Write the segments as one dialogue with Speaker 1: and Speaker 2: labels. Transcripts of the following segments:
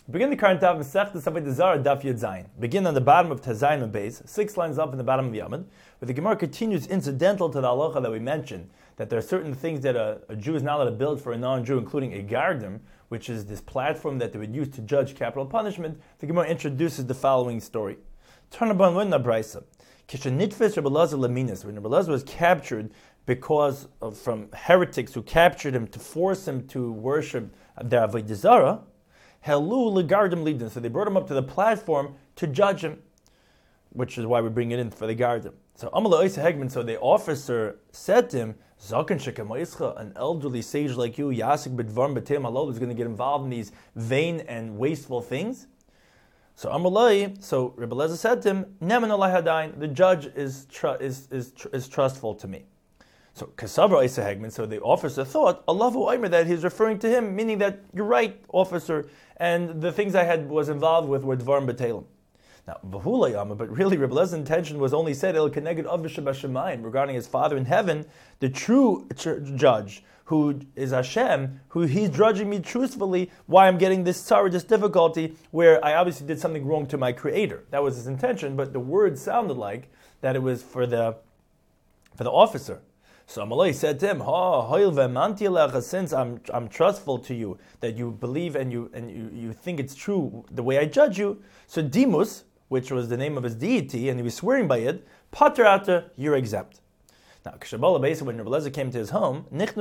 Speaker 1: Begin the current daf Masechtas Avodah Zarah daf Yud Zayin. Begin on the bottom of Tazayin and Beis, 6 lines up in the bottom of Yamud, where the Gemara continues incidental to the halacha that we mentioned, that there are certain things that a Jew is not allowed to build for a non-Jew, including a garden, which is this platform that they would use to judge capital punishment. The Gemara introduces the following story. Turn upon when the Brisa. Kishanitfes Rebbe Elazar Laminas, when Rebbe Elazar was captured from heretics who captured him to force him to worship the Avodah Zarah, Helu legardim lidin. So they brought him up to the platform to judge him, which is why we bring it in for the gardim. So Amala Oisa Hegman, so the officer said to him, Zaken Shekamaischa, an elderly sage like you, Yasik Bidvarm B'Teim Halol, is going to get involved in these vain and wasteful things. So Amalai, so Rebbe Elazar said to him, Neman Olai Hadain, the judge is trustful to me. So Kasavra Isa Hegman, so the officer thought, Allahu Aymer, that he's referring to him, meaning that you're right, officer, and the things I was involved with were Dvarim B'Telim. Now, Vahula Yama, but really Rebbe Elazar's intention was only said, El Keneged Avishah B'Shemayim, regarding his Father in heaven, the true judge, who is Hashem, who he's judging me truthfully, why I'm getting this sorrow, this difficulty, where I obviously did something wrong to my Creator. That was his intention, but the word sounded like that it was for the officer. So Amalai said to him, since I'm trustful to you, that you believe and you think it's true the way I judge you, so Demus, which was the name of his deity, and he was swearing by it, Pater Ata, you're exempt. Now, Kashabala basically, when Rebbe Elazar came to his home,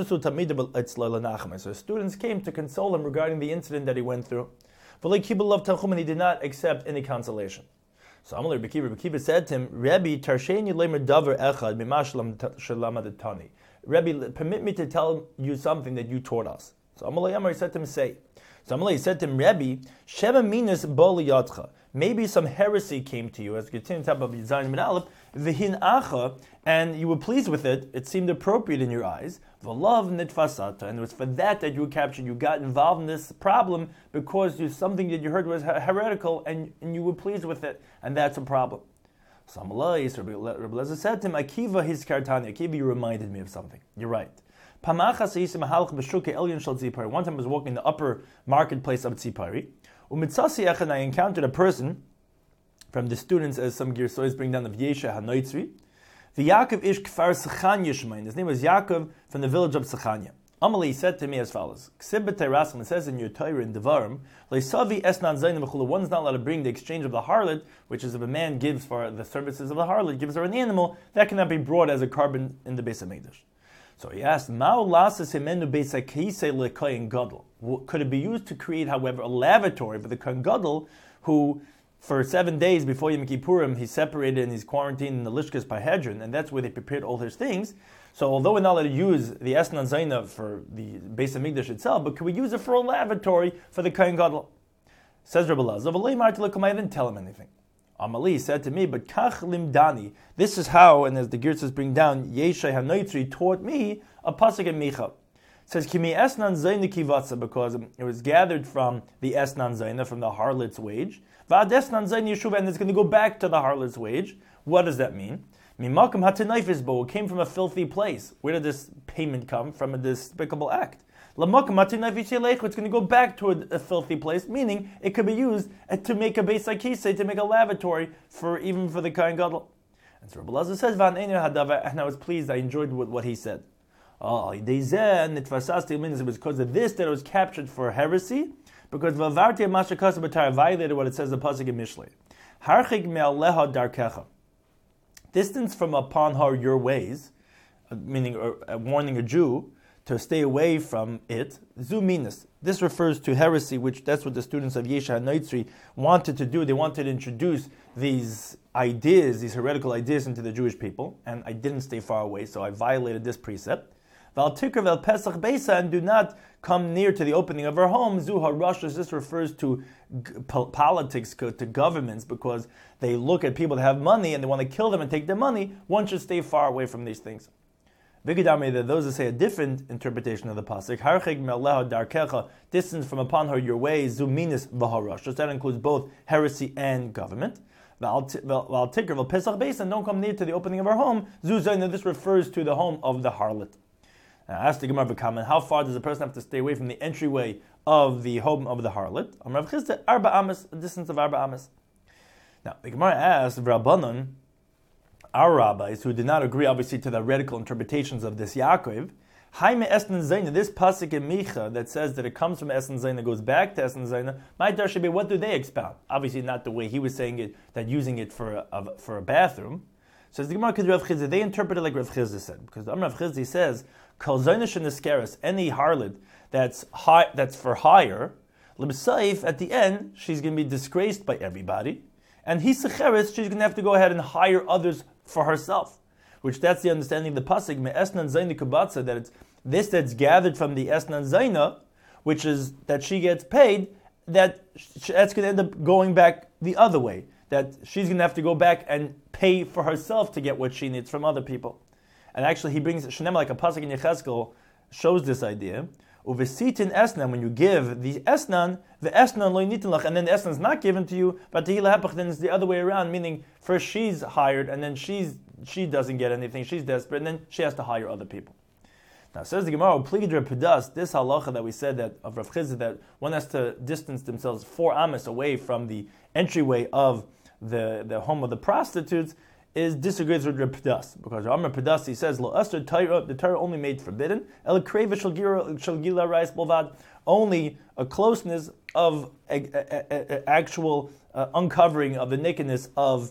Speaker 1: so students came to console him regarding the incident that he went through. And he did not accept any consolation. So Amalei Rebbe said to him, Rebbe, tarsheni lemer davar echad mimashlam shalamadetani. Rebbe, permit me to tell you something that you taught us. So Amalei Amar said to him, say. So Amalei said to him, Rebbe, sheva minas boli yatcha. Maybe some heresy came to you, as we continue to talk about Yizayin Min Aleph, v'hin acha, and you were pleased with it, it seemed appropriate in your eyes, v'lav nitfasata, and it was for that you were captured, you got involved in this problem because something that you heard was heretical, and you were pleased with it, and that's a problem. So Rebbe Elazar said to him, Akiva his kartani, Akiva, you reminded me of something. You're right. One time I was walking in the upper marketplace of Tzipari, and I encountered a person from the students, as some Girsois bring down, of Yesha HaNoitzri. The Yaakov ish Kfar Sechanya Shemain. His name was Yaakov from the village of Sechanya. Amalei said to me as follows: it says in your Torah in Devarim, one's not allowed to bring the exchange of the harlot, which is if a man gives for the services of the harlot, gives her an animal, that cannot be brought as a carbon in the Beis HaMikdash. So he asked, could it be used to create, however, a lavatory for the Kohen Gadol, who for 7 days before Yom Kippurim, he's separated and he's quarantined in the Lishkas Parhedron, and that's where they prepared all his things. So although we're not allowed to use the Esnan Zaina for the Beis HaMikdash itself, but can we use it for a lavatory for the Kohen Gadol? Says Rebbe Elazar, I didn't tell him anything. Amalei said to me, but Kach Limdani, this is how, and as the Girtzas bring down, Yeshai HaNoitzri taught me a pasuk in Micha. It says, Kimi Esnan Zaina Kivatza, because it was gathered from the Esnan Zaina, from the harlot's wage. Va'ad Esnan Zaina Yeshuva, and it's going to go back to the harlot's wage. What does that mean? Mimakam Hatanayfis Bo, it came from a filthy place. Where did this payment come from? A despicable act. It's going to go back to a filthy place, meaning it could be used to make a Beis HaKisei, to make a lavatory, even for the Kohen Gadol. And so Rebbe Elazar says, and I was pleased, I enjoyed what he said. It was because of this that it was captured for heresy, because violated what it says in the pasuk in Mishlei. Harchig me'aleha darkecha. Distance from upon her your ways, meaning warning a Jew to stay away from it. Zuminas. This refers to heresy, which that's what the students of Yesha HaNoitzri wanted to do. They wanted to introduce these ideas, these heretical ideas into the Jewish people, and I didn't stay far away, so I violated this precept. Val tikr vel pesach beisa, and do not come near to the opening of her home. Zuha Russias. This refers to politics, to governments, because they look at people that have money and they want to kill them and take their money. One should stay far away from these things. Vigadami, that those that say a different interpretation of the pasuk, harchig me'aleha darkecha, distance from upon her your way, zuminis v'harashos. That includes both heresy and government. Val tikr vel pesach beisa, and don't come near to the opening of her home. Zuzayna, this refers to the home of the harlot. Now, I asked the Gemara of a comment, how far does a person have to stay away from the entryway of the home of the harlot. Rav Chisda, Arba Amas, a distance of Arba Amas. Now, the Gemara asks, Rabbanon, our rabbis, who did not agree, obviously, to the radical interpretations of this Yaakov, Haime Esn Zayna, this pasuk in Micha that says that it comes from Esn Zayna, goes back to Esn Zayna, my dar should be, what do they expound? Obviously, not the way he was saying it, that using it for a bathroom. So the Gemara, Rav Chisda, they interpret it like Rav Chisda said, because Rav Chisda says, Kol Zayna Sheniskeres, any harlot that's for hire, Libsaif, at the end, she's going to be disgraced by everybody, and Hisacheres, she's going to have to go ahead and hire others for herself, which that's the understanding of the pasuk me Esnan Zayna Kubatza, that it's this that's gathered from the Esnan Zayna, which is that she gets paid, that's going to end up going back the other way, that she's going to have to go back and pay for herself to get what she needs from other people. And actually he brings Shenem, like a pasuk in Yechezkel shows this idea. Uvesitin Esnan, when you give the Esnan, the Esnan lo nitin lach, and then the Esnan is not given to you, but the Hilahapach, then it's the other way around, meaning first she's hired, and then she doesn't get anything, she's desperate, and then she has to hire other people. Now says the Gemara, Pligidra Pedas, this halacha that we said that of Rav Chisda, that one has to distance themselves 4 amas away from the entryway of the home of the prostitutes, is disagrees with Rav Pedas, because Amar Pedas, he says, Lo Asr Torah, the Torah only made forbidden, El Kreva Shal Gila Rais Bolvad, only a closeness of actual uncovering of the nakedness of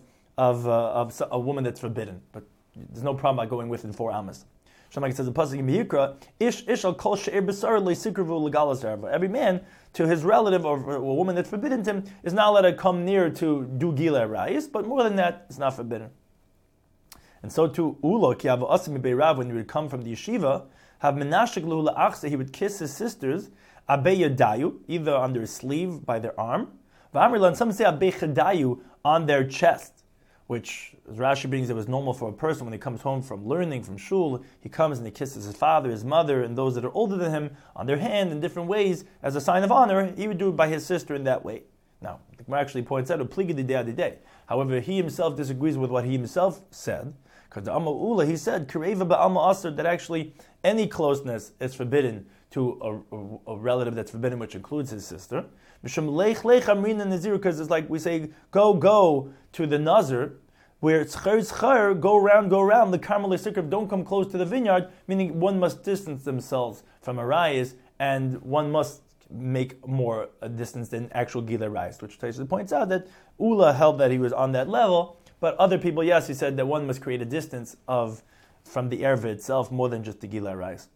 Speaker 1: a woman that's forbidden, but there's no problem by going within 4 amas. Shamak says the pasuk in Miyikra, Ish al kol she'er b'sar le'sikravu legalas erva. Every man to his relative or a woman that's forbidden to him is not allowed to come near to do gila rayis, but more than that, it's not forbidden. And so too, Ulo ki avo asim beirav, when he would come from the yeshiva, have menashik luhu la'achse, he would kiss his sisters abei yadayu, either on their sleeve by their arm, v'amrilan, some say abei chadayu, on their chest, which, as Rashi brings, it was normal for a person when he comes home from learning, from shul, he comes and he kisses his father, his mother, and those that are older than him on their hand in different ways as a sign of honor. He would do it by his sister in that way. Now, the Gemara actually points out, however, he himself disagrees with what he himself said, because the Amma Ula, he said, that actually any closeness is forbidden to a relative that's forbidden, which includes his sister. Because it's like we say, go to the Nazir, where it's tzchar, go around, the Carmel Sikr, don't come close to the vineyard, meaning one must distance themselves from Arayas, and one must make more a distance than actual Gila Rayas, which Taisa points out that Ula held that he was on that level, but other people, yes, he said that one must create a distance from the erva itself more than just the Gila Rayas.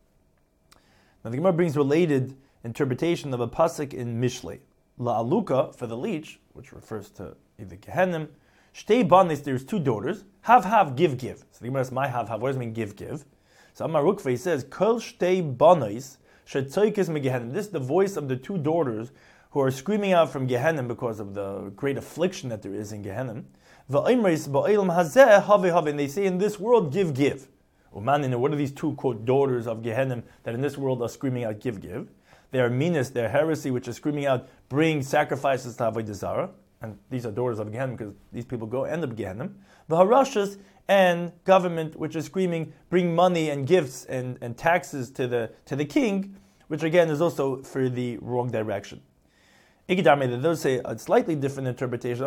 Speaker 1: Now the Gemara brings related interpretation of a pasuk in Mishlei. La'aluka, for the leech, which refers to either Gehenim, Shtei banis, there's 2 daughters, have, give. So the Gemara says, my have, what does it mean give? So Amar Rukva, he says, Kol Shtei banis, Shetzoikis me Gehenim. This is the voice of the 2 daughters who are screaming out from Gehenim because of the great affliction that there is in Gehenim. Va'imris ba'elam hazeh have, and they say in this world, give. Uman, what are these 2, quote, daughters of Gehenim that in this world are screaming out give? Their meanness, their heresy, which is screaming out, bring sacrifices to Avodah Zarah. And these are daughters of Gehenim because these people end up Gehenim. The Harashas and government, which is screaming, bring money and gifts and taxes to the king, which again is also for the wrong direction. Ikidame, those say a slightly different interpretation.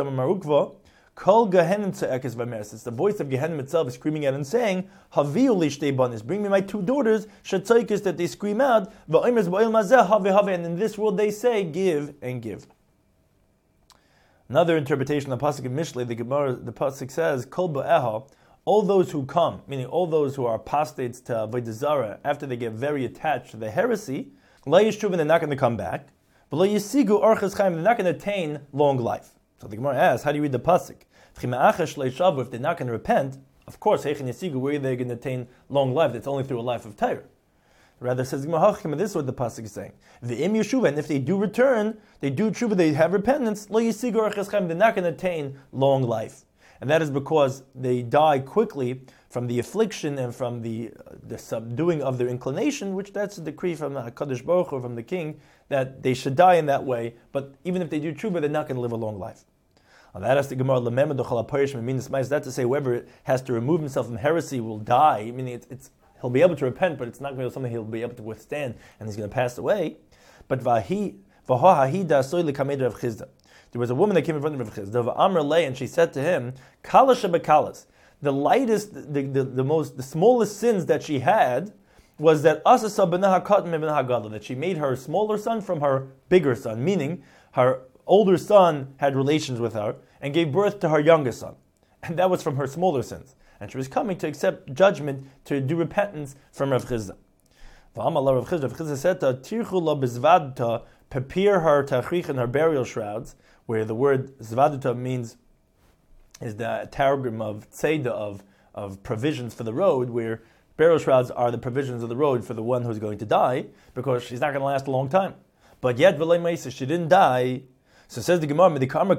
Speaker 1: Kol Gehenim Tze'ekes V'meres. It's the voice of Gehenim itself screaming out and saying, Haviu li shtei banis, bring me my 2 daughters, Shetzoikis, that they scream out, V'oimers ba'il mazeh have, and in this world they say, give and give. Another interpretation of the pasuk of Mishlei, the pasuk says, Kol ba'eha, all those who come, meaning all those who are apostates to Avodah Zarah, after they get very attached to the heresy, La yishuvin, they're not going to come back, but La yisigu orchas chaim, they're not going to attain long life. So the Gemara asks, how do you read the pasuk? If they're not going to repent, of course, where are they going to attain long life? That's only through a life of Torah. Rather, says this is what the pasuk is saying. V'im yeshuva, and if they do return, they do tshuva, they have repentance, lo yisigu orchas chaim, they're not going to attain long life. And that is because they die quickly from the affliction and from the subduing of their inclination, which that's a decree from the HaKadosh Baruch Hu, from the king, that they should die in that way, but even if they do tshuva, they're not going to live a long life. And that has the Gemara, that's to say whoever has to remove himself from heresy will die, meaning he'll be able to repent, but it's not going to be something he'll be able to withstand, and he's going to pass away. But there was a woman that came in front of Rav Chizda, and she said to him, Kala shebekalas. The lightest, the smallest sins that she had was that that she made her smaller son from her bigger son, meaning her older son had relations with her and gave birth to her youngest son. And that was from her smaller sins. And she was coming to accept judgment, to do repentance from Rav Chizda. Rav Chizda said to her, prepare her tachrich in her burial shrouds, where the word zvaduta is the targum of tzeda, of provisions for the road, where burial shrouds are the provisions of the road for the one who's going to die, because she's not going to last a long time. But yet, she didn't die. So says the Gemara,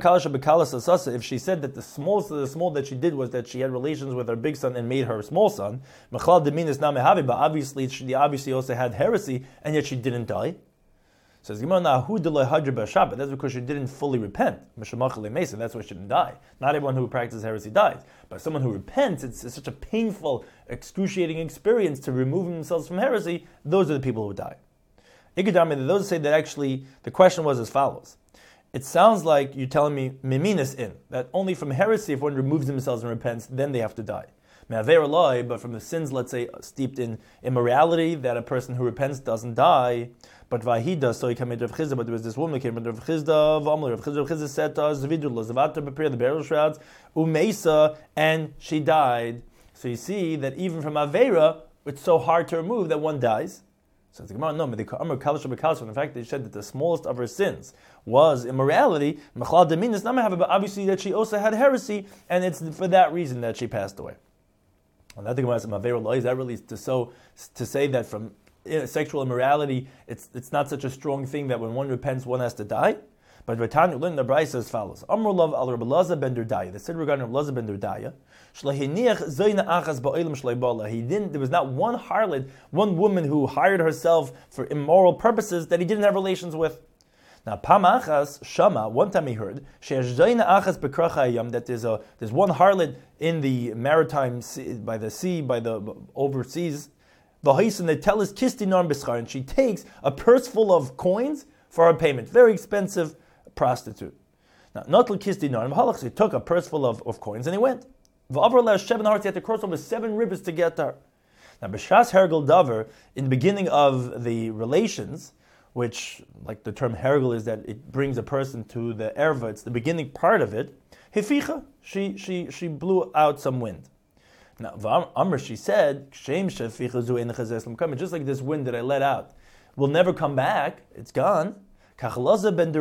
Speaker 1: if she said that the smallest of the small that she did was that she had relations with her big son and made her small son, but obviously she also had heresy, and yet she didn't die. Says Gemara, that's because she didn't fully repent. That's why she didn't die. Not everyone who practices heresy dies. But someone who repents, it's such a painful, excruciating experience to remove themselves from heresy, those are the people who die. Those say that actually the question was as follows. It sounds like you're telling me miminis in, that only from heresy, if one removes themselves and repents, then they have to die. But from the sins, let's say, steeped in immorality, that a person who repents doesn't die. But Vahida, so he came to Rav Chizda, but there was this woman who came to Rav Chizda, Rav Chizda said to us, Zavata prepare the burial shrouds, Umeisa, and she died. So you see that even from Avera, it's so hard to remove that one dies. So the Gemara, no, the fact that he said that the smallest of her sins was immorality, but obviously that she also had heresy, and it's for that reason that she passed away. And I think about is that really to say that from sexual immorality, it's not such a strong thing that when one repents, one has to die. But Vatanya learned the Brisa as follows: Amrulav al Rabbi Elazar ben Durdaya. They said regarding Rabbi Elazar ben Durdaya, there was not one harlot, one woman who hired herself for immoral purposes that he didn't have relations with. Now, Pamachas Shama, one time he heard that there's one harlot in the maritime sea, by the overseas. And she takes a purse full of coins for her payment. Very expensive prostitute. Now, Notl Kistinar, he took a purse full of coins and he went. He had to cross over 7 rivers to get there. Now, B'shas Hergel Davar, in the beginning of the relations, which, like the term Hergel is that it brings a person to the erva, it's the beginning part of it, Hificha, she blew out some wind. Now, Amr, she said, just like this wind that I let out will never come back, it's gone. So to Elazar ben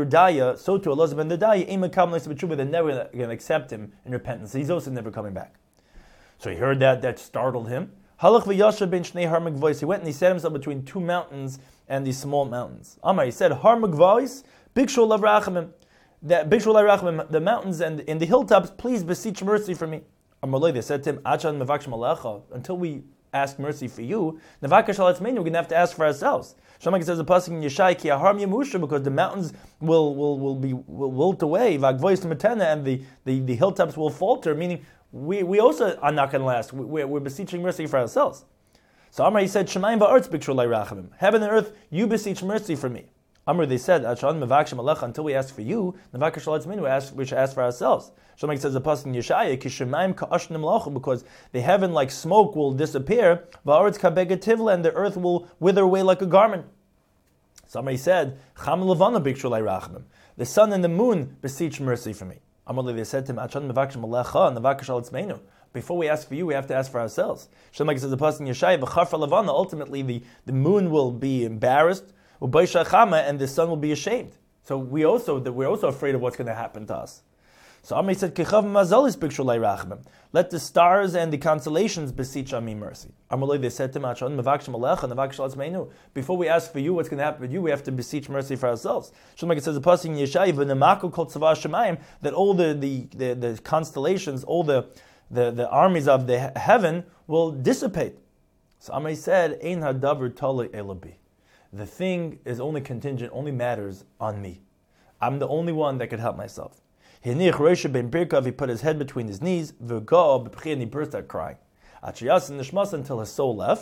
Speaker 1: Durdaya, they're never going to accept him in repentance. He's also never coming back. So he heard that startled him. He went and he set himself between 2 mountains and these small mountains. Amar, he said, Har Magvois, Bikshul Lav Rachamim, the mountains and in the hilltops, please beseech mercy for me. Amar, they said to him, Achan Mevakshim Alecha, until we ask mercy for you, Nevakash Alatzmeinu, we're going to have to ask for ourselves. Shamak says the pasuk in Yeshai, Ki Aharam Yemusha, because the mountains will wilt away, Vagvois Matena, and the hilltops will falter, meaning we also are not going to last. We're beseeching mercy for ourselves. So Amar, he said, Shemayim va'artz bikshur rachamim. Heaven and earth, you beseech mercy for me. Amar, they said, Achan mevakshim alecha, until we ask for you, Nevakash Alatzmeinu, we should ask for ourselves. Shamak says the pasuk in Yeshaya, Ki Shemayim ka'ashnim lachum, because the heaven like smoke will disappear, va'artz kabegativla, and the earth will wither away like a garment. Somebody said, Cham levana bikshur rachamim. The sun and the moon beseech mercy for me. Amar, they said to him, Achan mevakshim alecha, Nevakash Alatzmeinu. Before we ask for you, we have to ask for ourselves. Shemag says the pasuk in Yeshaya, v'charfa levana, ultimately the moon will be embarrassed, and the sun will be ashamed. So we're also afraid of what's going to happen to us. So Amri said, let the stars and the constellations beseech Ami mercy. They said to him, before we ask for you what's going to happen with you, we have to beseech mercy for ourselves. Shemag says the pasuk in Yeshaya, that all the constellations, all the armies of the heaven will dissipate. So Amri said, Ein hadavar tali elabi. The thing is only contingent, only matters on me. I'm the only one that could help myself. He put his head between his knees, and he burst out crying. Until his soul left.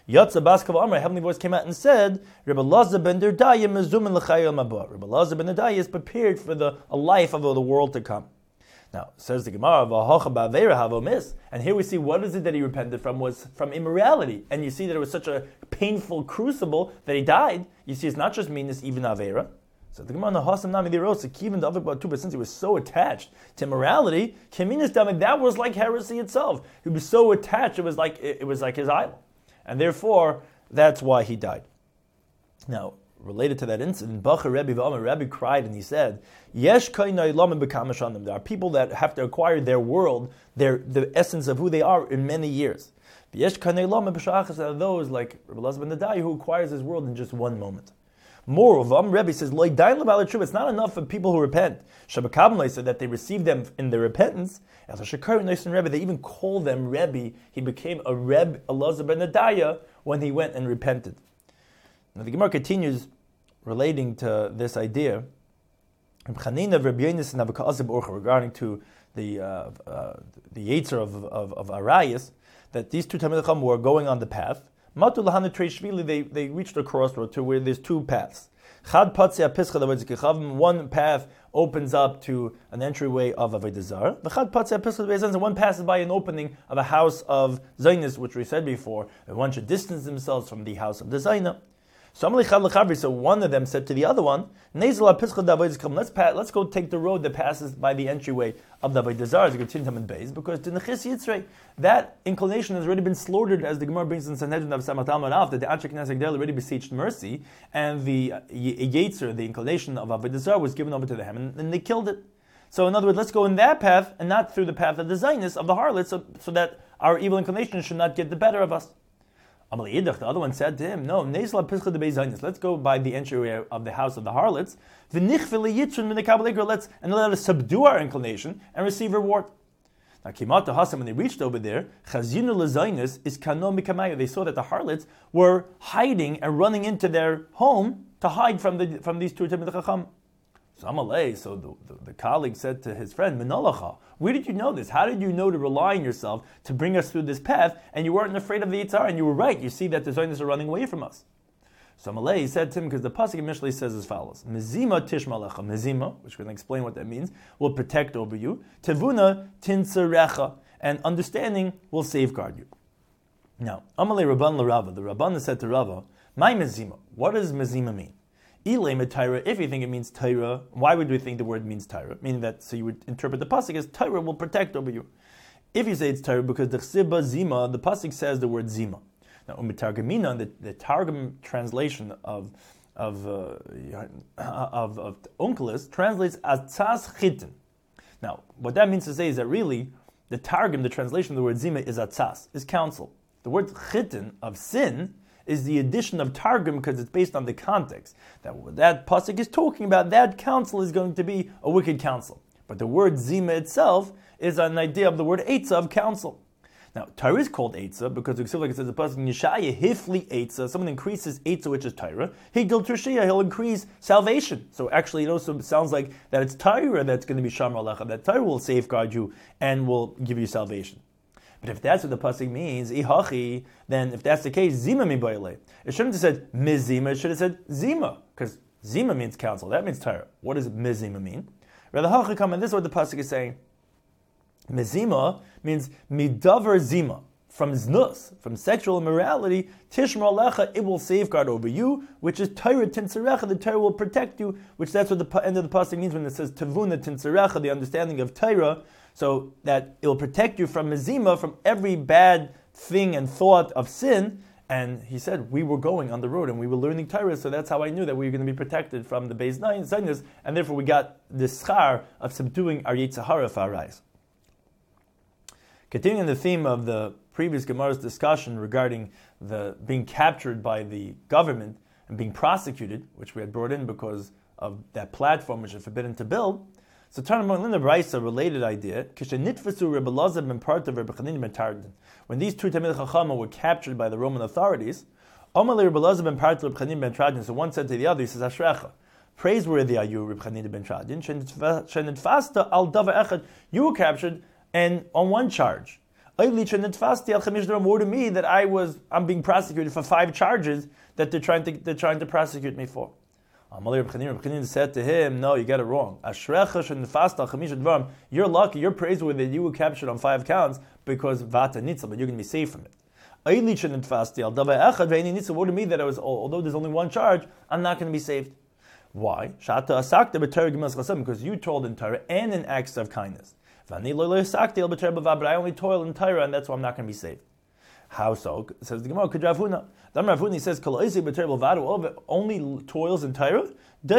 Speaker 1: Yatsa Baskav Amar, a heavenly voice came out and said, Rebbe Lazar ben Derdaya mezumin l'chayil mabah. Rebbe Lazar ben Derdaya is prepared for a life of the world to come. Now, says the Gemara, V'hocha ba'avera havomis, and here we see what is it that he repented from was from immorality. And you see that it was such a painful crucible that he died. You see, it's not just meanness, even avera. So the Gemara, Nahasam Nami Lirosa, Kivin Davik Batuba, since he was so attached to immorality, Keminas Damik, that was like heresy itself. He was so attached, it was like his idol. And therefore, that's why he died. Now, related to that incident, Bacha Rebbe V'Amar, Rebbe cried and he said, Yesh kainai lamen b'kamashanim. There are people that have to acquire their world, the essence of who they are in many years. Yesh kainai lamen b'shachas are those like Rebbe Lazar ben Derdaya who acquires his world in just one moment. Moreover, Rebbe says, it's not enough for people who repent. Shabakabim said that they receive them in their repentance. As a Shekar Nisan Rebbe, they even call them Rebbe. He became a Rebbe Elazar ben Derdaya when he went and repented. Now the Gemara continues relating to this idea. Regarding to the Yetzer of Arayas, that these two Talmidei Chacham were going on the path. They reached a crossroad to where there's two paths. One path opens up to an entryway of Avodah Zarah. And one passes by an opening of a house of Zaynis, which we said before, and one should distance themselves from the house of the Zaynah. So one of them said to the other one, let's go take the road that passes by the entryway of the Avodah Zarah to continue to Beis, because that inclination has already been slaughtered, as the Gemara brings in Sanhedrin of Samach Talmud Av, that the Anshe Knesset Gdel already beseeched mercy, and the Yetzer, the inclination of Avodah Zarah, was given over to them, and they killed it. So in other words, let's go in that path, and not through the path of the Zionist, of the harlots, so that our evil inclination should not get the better of us. The other one said to him, no, let's go by the entryway of the house of the harlots, and let us subdue our inclination and receive reward. Now, Kimat Hasan, when they reached over there, they saw that the harlots were hiding and running into their home to hide from these two Talmidei Chacham. So the colleague said to his friend, Menalacha, where did you know this? How did you know to rely on yourself to bring us through this path, and you weren't afraid of the Yitzhar, and you were right, you see that the Zionis are running away from us. So Amalei said to him, because the Pasuk initially says as follows, Mezima tishmalecha, Mezima, which we're going to explain what that means, will protect over you, Tevuna tinsarecha, and understanding will safeguard you. Now, Amalei Rabban l'Rava, the Rabban said to Rava, my Mezima, what does Mezima mean? If you think it means Torah, why would we think the word means Torah? Meaning that, so you would interpret the pasuk as Torah will protect over you. If you say it's Torah, because the Chsiba Zima, the pasuk says the word Zima. Now, Umitargamina, the Targum translation of Onkelos translates as Tzas Chitin. Now, what that means to say is that really, the Targum, the translation of the word Zima, is Atzas, is counsel. The word Chitin, of sin, is the addition of Targum because it's based on the context. That pasuk is talking about, that counsel is going to be a wicked counsel. But the word Zima itself is an idea of the word Eitzah, of counsel. Now, Torah is called Eitzah because it says the pasuk in Yeshaya, Hifli Eitzah, someone increases Eitzah, which is Torah. Higdil Tushiyah, he'll increase salvation. So actually it also sounds like that it's Torah that's going to be Shamar Alecha, that Torah will safeguard you and will give you salvation. But if that's what the pasuk means, ihachi, then if that's the case, zima mibayle. It shouldn't have said mizima, it should have said zima, because zima means counsel. That means Torah. What does mizima mean? Rather, hachikam, and this is what the pasuk is saying. Mizima means midavar zima, from znus, from sexual immorality. Tishmar alecha, it will safeguard over you, which is Torah tinsarecha. The Torah will protect you, which that's what the end of the pasuk means when it says tavuna tinsarecha, the understanding of Torah. So that it will protect you from mizima, from every bad thing and thought of sin. And he said, we were going on the road and we were learning Torah, so that's how I knew that we were going to be protected from the Beis Zaynis, and therefore we got the schar of subduing our Yetzer Hara for our eyes. Continuing the theme of the previous Gemara's discussion regarding the being captured by the government and being prosecuted, which we had brought in because of that platform which is forbidden to build. So Tanamon Linda Braisa, a related idea, when these two Talmidei Chacham were captured by the Roman authorities, so one said to the other, he says, Ashrecha, praiseworthy are you, Reb Chanina ben Tradin, you were captured and on one charge, More to me that I'm being prosecuted for 5 charges that they're trying to prosecute me for. Reb Chanina said to him, no, you got it wrong. You're lucky, you're praiseworthy that you were captured on 5 counts because vata nitzel, but you're going to be saved from it. What to me that although there's only 1 charge, I'm not going to be saved. Why? Because you told in Torah and in acts of kindness. But I only toil in Torah, and that's why I'm not going to be saved. How so? Says the Gemara, Rav Huna says, only toils in Torah?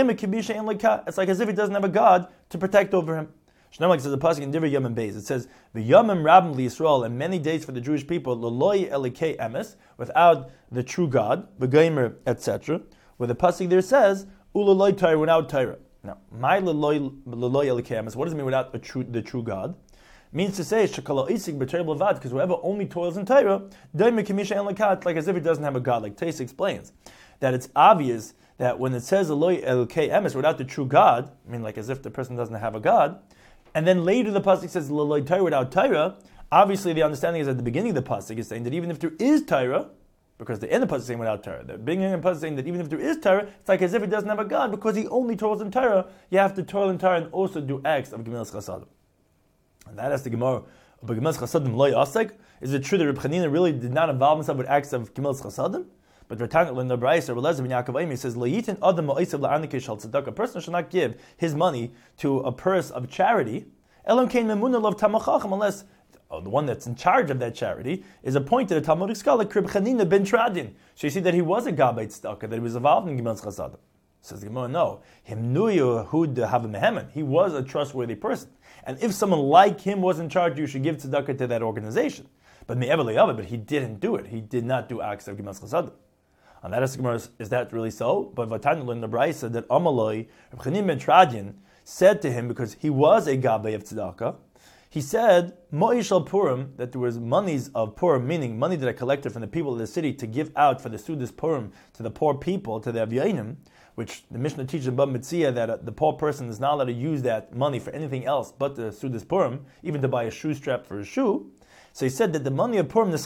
Speaker 1: It's like as if he doesn't have a God to protect over him. Shnemak says the pasuk in Divrei Yamim Beis. It says, "V'yamim rabim liYisrael," and many days for the Jewish people, l'loi elikei emes, without the true God, b'geimer, etc. Where the pasuk there says, "U'loloi Torah," without Torah. Now, my l'loi elikei emes. What does it mean without the true God? It means to say shekala isik b'Torah levad, because whoever only toils in Torah, daim kimisha en lekat, like as if it doesn't have a God. Like Tais explains that it's obvious that when it says l'loi elikei emes, without the true God, I mean like as if the person doesn't have a God. And then later the pasuk says l'loi Torah without Torah. Obviously, the understanding is at the beginning of the pasuk is saying that even if there is Torah, because the end of the pasuk is saying without Torah, the beginning of the pasuk is saying that even if there is Torah, it's like as if he doesn't have a God because he only toils in Torah. You have to toil in Torah and also do acts of gemilas chasadim. And that is the Gemara. But gemilas chasadim lo yasek. Is it true that Reb Chanina really did not involve himself with acts of gemilas chasadim? But Ratangal in the Brayser, Relezer ben Yaakov Aimi says, "Layitin adam ma'asav la'arnike shal tzedakah." A person should not give his money to a purse of charity, elam kein memuna lov tamachacham, unless the one that's in charge of that charity is appointed a Talmudic scholar, Reb Chanina ben Tradin. So you see that he was a gabbai tzedakah, that he was involved in gemilas chasadim. Says the Gemara, no. Himnuyu hud hava mehemen. He was a trustworthy person, and if someone like him was in charge, you should give tzedakah to that organization. But but he didn't do it. He did not do acts of gemilas chasadim. And that is that really so? But Vatanul in the Brayser said that Amaloi, Reb Chanina ben Tradin, said to him, because he was a gabbai of tzedakah, he said, Mo'ishal Purim, that there was monies of Purim, meaning money that I collected from the people of the city to give out for the Sudas Purim to the poor people, to the Avyanim, which the Mishnah teaches in Bab Mitzvah that the poor person is not allowed to use that money for anything else but the Sudas Purim, even to buy a shoe strap for a shoe. So he said that the money of Purim,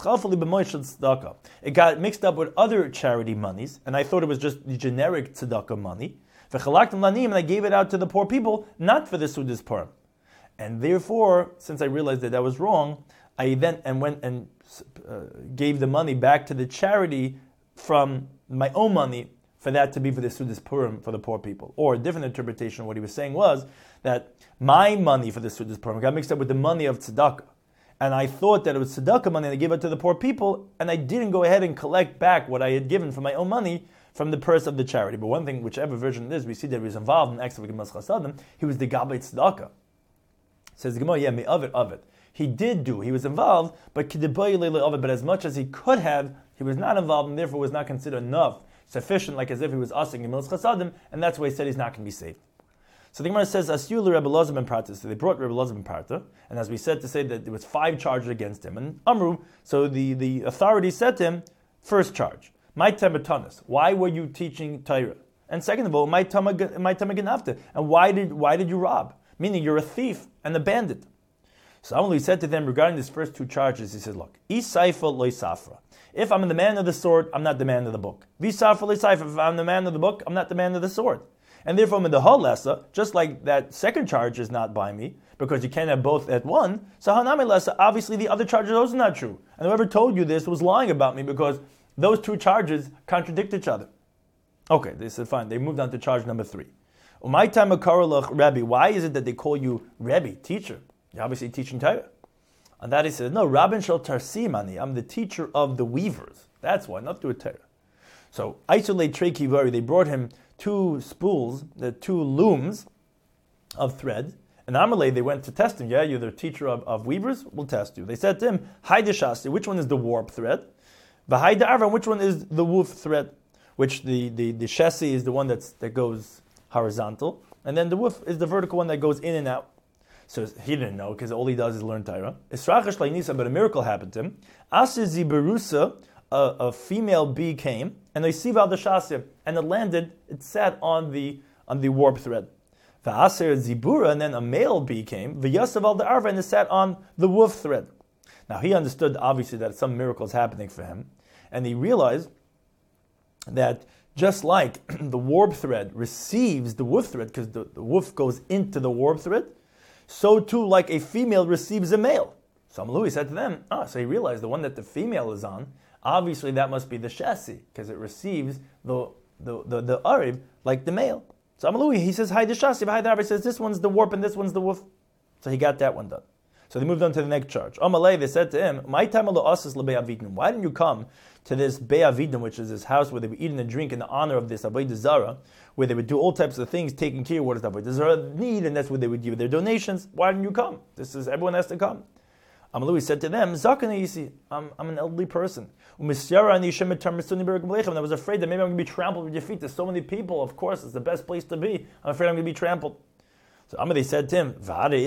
Speaker 1: it got mixed up with other charity monies, and I thought it was just the generic tzedakah money. And I gave it out to the poor people, not for the Sudas Purim. And therefore, since I realized that was wrong, I then went and gave the money back to the charity from my own money for that to be for the Sudas Purim for the poor people. Or a different interpretation of what he was saying was that my money for the Sudas Purim got mixed up with the money of tzedakah. And I thought that it was tzedakah money and I gave it to the poor people, and I didn't go ahead and collect back what I had given from my own money from the purse of the charity. But one thing, whichever version it is, we see that he was involved in acts of gemilas chasadim. He was the gabbai tzedakah. Says the Gemara, yeah, me of it. He was involved, but as much as he could have, he was not involved, and therefore was not considered enough, sufficient, like as if he was asking gemilas chasadim, and that's why he said he's not going to be saved. So the Gemara says, Asyu Rebbe Elazar ben Parta. So they brought Rebbe Elazar ben Parta, and as we said, to say that there was 5 charges against him. And Amru, so the authority said to him, first charge, my tematanis, why were you teaching Torah? And second of all, my tamaganavta, and why did you rob? Meaning you're a thief and a bandit. So Amru said to them regarding these first 2 charges, he said, look, Isaifa loy safra. If I'm the man of the sword, I'm not the man of the book. Visafra loy saifa. If I'm the man of the book, I'm not the man of the sword. And therefore, in the whole lessa, just like that second charge is not by me, because you can't have both at one, so hanami lessa, obviously the other charges are also not true. And whoever told you this was lying about me, because those 2 charges contradict each other. Okay, they said fine. They moved on to charge number 3. Rabbi, why is it that they call you Rabbi, teacher? You're obviously teaching Torah. And that he said, no, Rabban shel Tarsimani, I'm the teacher of the weavers. That's why, not through a Torah. So, isolate Trei Kivari, they brought him 2 spools, the 2 looms of thread. And Amalei, they went to test him. Yeah, you're the teacher of weavers? We'll test you. They said to him, Haida Shasti, which one is the warp thread? V'Haida Arva, which one is the woof thread? Which the chassis is the one that goes horizontal. And then the woof is the vertical one that goes in and out. So he didn't know, because all he does is learn Torah. But a miracle happened to him. Asir Ziberusa, a female bee came, and they siva the shasir, and it sat on the warp thread. V'aser zibura, and then a male bee came, v'yasav al the arva, and it sat on the woof thread. Now he understood obviously that some miracle is happening for him, and he realized that just like the warp thread receives the woof thread, because the woof goes into the warp thread, so too like a female receives a male. So Louis said to them, so he realized the one that the female is on, obviously that must be the chassis, because it receives the arib like the male. So Louis, he says, hi the chassis, hi the arib, he says, this one's the warp and this one's the woof. So he got that one done. So they moved on to the next charge. Amalei, they said to him, why didn't you come to this Be'avidim, which is this house where they would eat and drink in the honor of this Avodah Zarah, where they would do all types of things, taking care of what does Avodah Zarah need, and that's where they would give their donations. Why didn't you come? Everyone has to come. Amalui said to them, I'm an elderly person. And I was afraid that maybe I'm going to be trampled with your feet. There's so many people, of course, it's the best place to be. I'm afraid I'm going to be trampled. So Amalei said to him,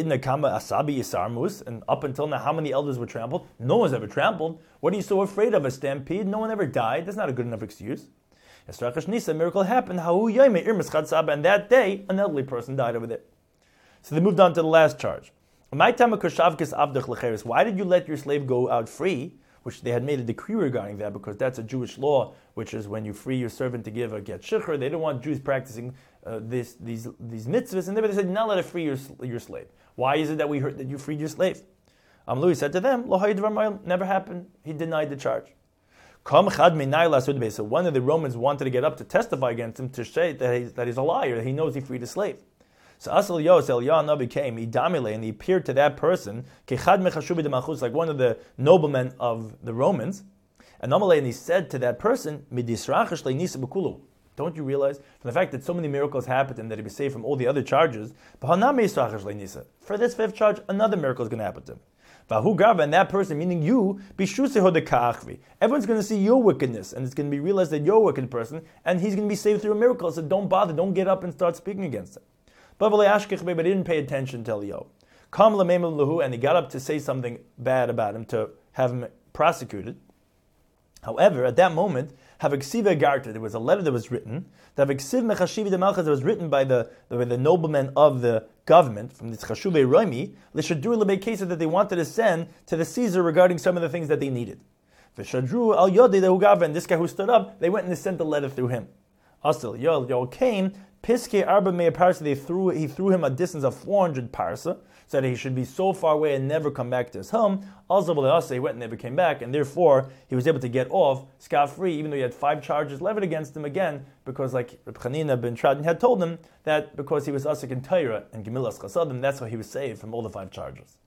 Speaker 1: and up until now, how many elders were trampled? No one's ever trampled. What are you so afraid of? A stampede? No one ever died. That's not a good enough excuse. A miracle happened. And that day, an elderly person died over there. So they moved on to the last charge. Why did you let your slave go out free? Which they had made a decree regarding that, because that's a Jewish law, which is when you free your servant to give a get shikhr. They don't want Jews practicing these mitzvahs, and they said, "Not let it free your slave." Why is it that we heard that you freed your slave? Louis said to them, "Lo never happened." He denied the charge. So one of the Romans wanted to get up to testify against him to say that he's a liar, that he knows he freed a slave. So Asal Eliyahu Navi came, and he appeared to that person, like one of the noblemen of the Romans, and he said to that person, don't you realize, from the fact that so many miracles happened and that he was saved from all the other charges, for this fifth charge, another miracle is going to happen to him. And that person, meaning you, everyone's going to see your wickedness, and it's going to be realized that you're a wicked person, and he's going to be saved through a miracle, so don't bother, don't get up and start speaking against him. But he didn't pay attention to Eliyahu. And he got up to say something bad about him, to have him prosecuted. However, at that moment, there was a letter that was written, that was written by the noblemen of the government, from this Chashuve Romi, that they wanted to send to the Caesar regarding some of the things that they needed. And this guy who stood up, they went and they sent the letter through him. Astil Yol came, Piske Arba Meir Parsa, he threw him a distance of 400 parsa, so that he should be so far away and never come back to his home. Also, he went and never came back, and therefore he was able to get off scot-free, even though he had 5 charges levied against him again, because like Reb Chanina ben Tradin had told him that because he was Asik in Torah and Gemilas Chasadim, that's why he was saved from all the 5 charges.